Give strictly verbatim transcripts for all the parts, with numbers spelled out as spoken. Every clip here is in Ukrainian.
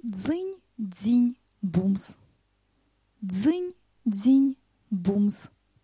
Дзинь, дзінь, бумс. Дзинь, дзінь, бумс.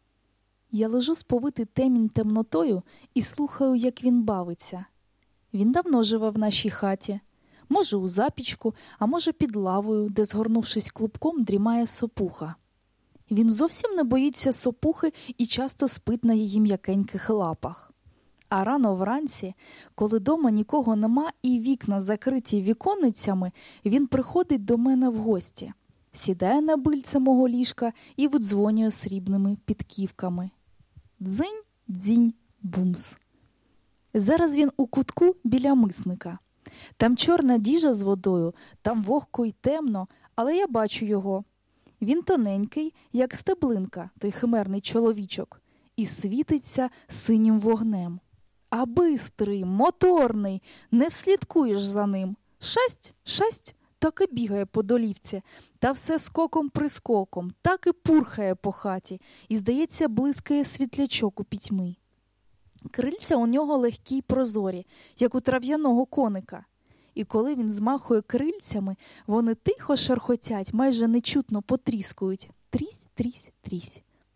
Я лежу сповитий темінь темнотою і слухаю, як він бавиться. Він давно живе в нашій хаті. Може, у запічку, а може, під лавою, де, згорнувшись клубком, дрімає сопуха. Він зовсім не боїться сопухи і часто спить на її м'якеньких лапах. А рано вранці, коли дома нікого нема і вікна закриті віконницями, він приходить до мене в гості, сідає на бильце мого ліжка і видзвонює срібними підківками. Дзинь, дзінь, бумс. Зараз він у кутку біля мисника. Там чорна діжа з водою, там вогко й темно, але я бачу його. Він тоненький, як стеблинка, той химерний чоловічок, і світиться синім вогнем. А бистрий, моторний, не вслідкуєш за ним. Шасть, шасть, так і бігає по долівці, та все скоком-прискоком, так і пурхає по хаті, і, здається, блискає світлячок у пітьмі. Крильця у нього легкі й прозорі, як у трав'яного коника. І коли він змахує крильцями, вони тихо шархотять, майже нечутно потріскують. Трісь, трісь, трісь.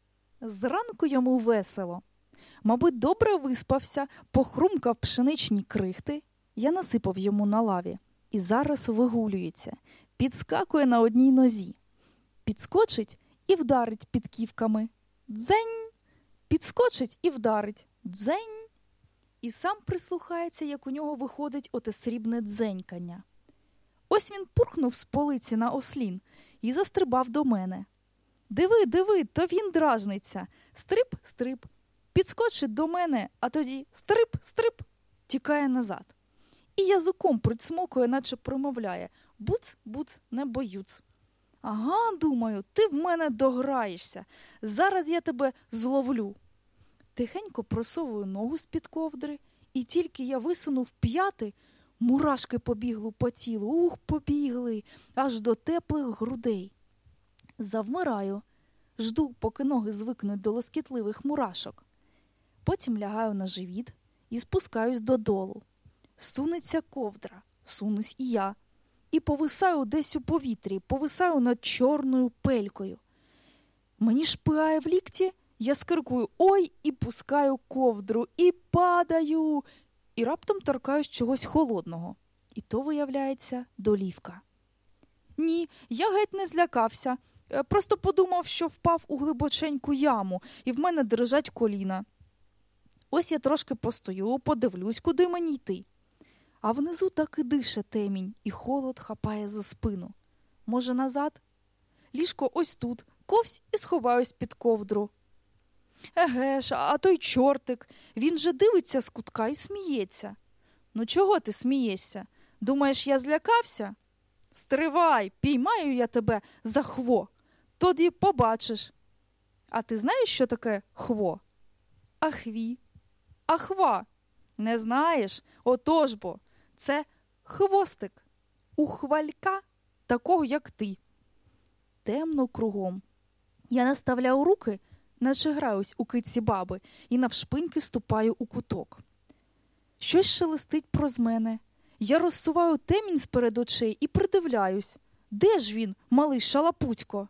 Зранку йому весело. Мабуть, добре виспався, похрумкав пшеничні крихти. Я насипав йому на лаві. І зараз вигулюється, підскакує на одній нозі. Підскочить і вдарить підківками. Дзень! Підскочить і вдарить. Дзень! І сам прислухається, як у нього виходить оте срібне дзенькання. Ось він пурхнув з полиці на ослін і застрибав до мене. Диви, диви, то він дражниться. Стрип, стрип. Підскочить до мене, а тоді стрип, стрип, тікає назад. І язиком прицмокує, наче промовляє: буц, буц, не боюц. Ага, думаю, ти в мене дограєшся. Зараз я тебе зловлю. Тихенько просовую ногу з-під ковдри, і тільки я висунув п'яти, мурашки побігли по тілу, ух, побігли, аж до теплих грудей. Завмираю, жду, поки ноги звикнуть до лоскітливих мурашок. Потім лягаю на живіт і спускаюсь додолу. Сунеться ковдра, сунусь і я. І повисаю десь у повітрі, повисаю над чорною пелькою. Мені шпигає в лікті, я скрикую «Ой!» і пускаю ковдру, і падаю, і раптом торкаюсь чогось холодного. І то, виявляється, долівка. Ні, я геть не злякався, просто подумав, що впав у глибоченьку яму, і в мене дрижать коліна. Ось я трошки постою, подивлюсь, куди мені йти. А внизу так і дише темінь, і холод хапає за спину. Може, назад? Ліжко ось тут, ковсь і сховаюсь під ковдру. Еге ж, а той чортик, він же дивиться з кутка і сміється. Ну чого ти смієшся? Думаєш, я злякався? Стривай, піймаю я тебе за хво, тоді побачиш. А ти знаєш, що таке хво? Ахві. Ахва. Не знаєш? Отож бо. Це хвостик. У хвалька, такого, як ти. Темно кругом. Я наставляю руки, наче граюсь у киці баби, і навшпиньки ступаю у куток. Щось шелестить проз мене. Я розсуваю темінь з-перед очей і придивляюсь. Де ж він, малий шалапутько?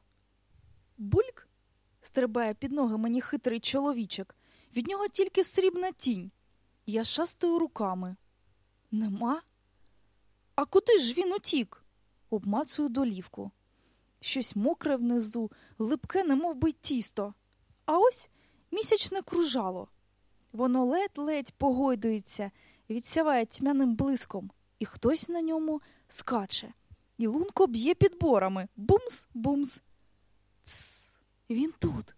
Бульк! Стрибає під ноги мені хитрий чоловічок. Від нього тільки срібна тінь. Я шастаю руками. Нема? А куди ж він утік? Обмацую долівку. Щось мокре внизу, липке, немов би тісто. А ось місячне кружало. Воно ледь-ледь погойдується, відсяває тьмяним блиском, і хтось на ньому скаче. І лунко б'є підборами. Бумс, бумс. Цс, він тут.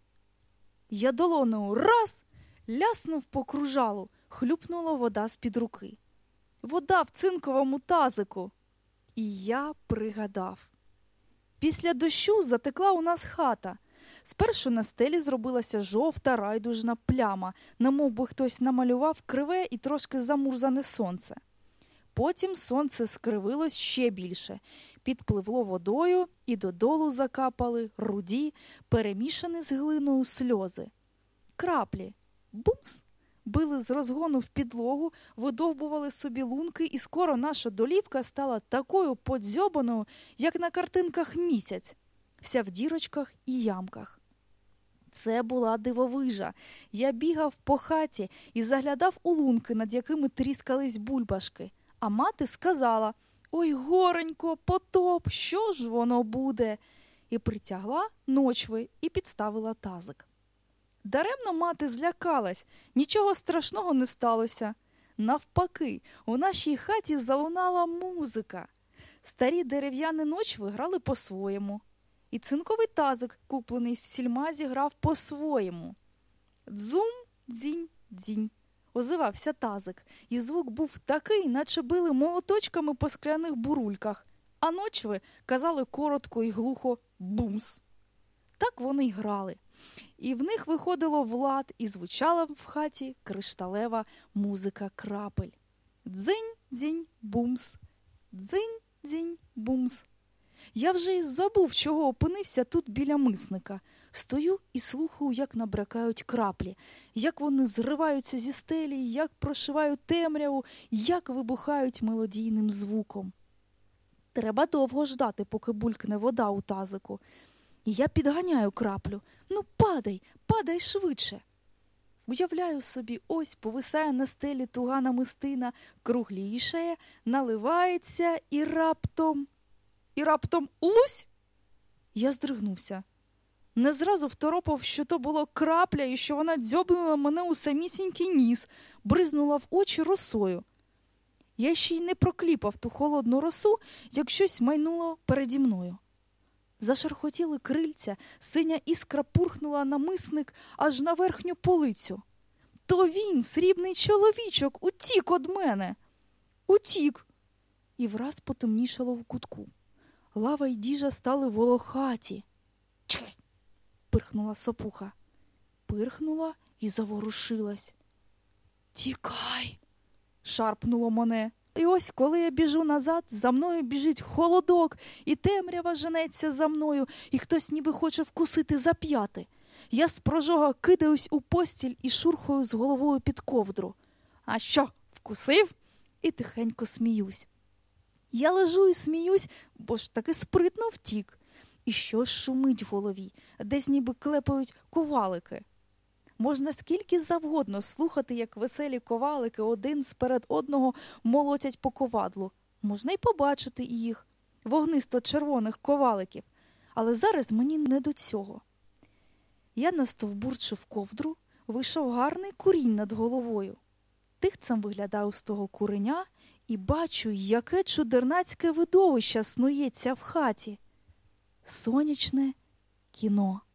Я долоною раз, ляснув по кружалу, хлюпнула вода з-під руки. Вода в цинковому тазику. І я пригадав. Після дощу затекла у нас хата. Спершу на стелі зробилася жовта райдужна пляма, немов би хтось намалював криве і трошки замурзане сонце. Потім сонце скривилось ще більше, підпливло водою і додолу закапали руді, перемішані з глиною сльози. Краплі. Бумс, били з розгону в підлогу, видовбували собі лунки, і скоро наша долівка стала такою подзьобаною, як на картинках Місяць, вся в дірочках і ямках. Це була дивовижа. Я бігав по хаті і заглядав у лунки, над якими тріскались бульбашки. А мати сказала: «Ой, горенько, потоп, що ж воно буде?» І притягла ночви і підставила тазик. Даремно мати злякалась, нічого страшного не сталося. Навпаки, у нашій хаті залунала музика. Старі дерев'яні ночви грали по-своєму. І цинковий тазик, куплений в сільмазі, грав по-своєму. Дзум, дзінь, дзінь. Озивався тазик, і звук був такий, наче били молоточками по скляних бурульках, а ночви казали коротко і глухо «бумс». Так вони й грали. І в них виходило в лад, і звучала в хаті кришталева музика крапель. Дзинь, дзінь, бумс. Дзинь, дзінь, бумс. Я вже й забув, чого опинився тут біля мисника. Стою і слухаю, як набрякають краплі, як вони зриваються зі стелі, як прошивають темряву, як вибухають мелодійним звуком. Треба довго ждати, поки булькне вода у тазику. І я підганяю краплю. Ну, падай, падай швидше. Уявляю собі, ось повисає на стелі туга намистина, круглішає, наливається і раптом... І раптом лусь! Я здригнувся. Не зразу второпав, що то було крапля і що вона дзьобнула мене у самісінький ніс, бризнула в очі росою. Я ще й не прокліпав ту холодну росу, як щось майнуло переді мною. Зашархотіли крильця, синя іскра пурхнула на мисник аж на верхню полицю. То він, срібний чоловічок, утік од мене. Утік. І враз потемнішало в кутку. Лава й діжа стали волохаті. Чхи! Пирхнула сопуха. Пирхнула і заворушилась. Тікай! Шарпнуло мене. І ось, коли я біжу назад, за мною біжить холодок, і темрява женеться за мною, і хтось ніби хоче вкусити за п'яти. Я з прожога кидаюсь у постіль і шурхаю з головою під ковдру. А що, вкусив? І тихенько сміюсь. Я лежу і сміюсь, бо ж таки спритно втік. І щось шумить в голові, десь ніби клепають ковалики. Можна скільки завгодно слухати, як веселі ковалики один сперед одного молотять по ковадлу. Можна й побачити їх, вогнисто-червоних коваликів. Але зараз мені не до цього. Я настовбурчив ковдру, вийшов гарний курінь над головою. Тихцем виглядаю з того куреня і бачу, яке чудернацьке видовище снується в хаті. Сонячне кіно.